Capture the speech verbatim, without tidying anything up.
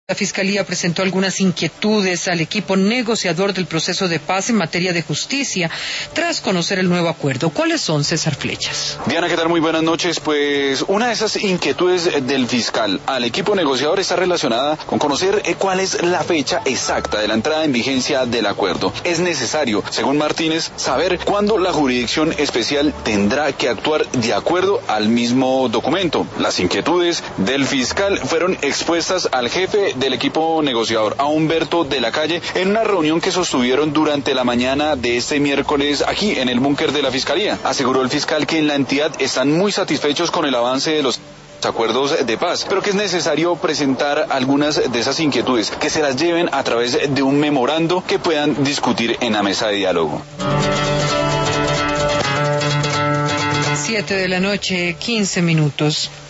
La Fiscalía presentó algunas inquietudes al equipo negociador del proceso de paz en materia de justicia tras conocer el nuevo acuerdo. ¿Cuáles son, César Flechas? Diana, ¿qué tal? Muy buenas noches. Pues una de esas inquietudes del fiscal al equipo negociador está relacionada con conocer cuál es la fecha exacta de la entrada en vigencia del acuerdo. Es necesario, según Martínez, saber cuándo la jurisdicción especial tendrá que actuar de acuerdo al mismo documento. Las inquietudes del fiscal fueron expuestas al jefe del equipo negociador, a Humberto de la Calle, en una reunión que sostuvieron durante la mañana de este miércoles aquí en el búnker de la Fiscalía. Aseguró el fiscal que en la entidad están muy satisfechos con el avance de los acuerdos de paz, pero que es necesario presentar algunas de esas inquietudes, que se las lleven a través de un memorando que puedan discutir en la mesa de diálogo. Siete de la noche, quince minutos.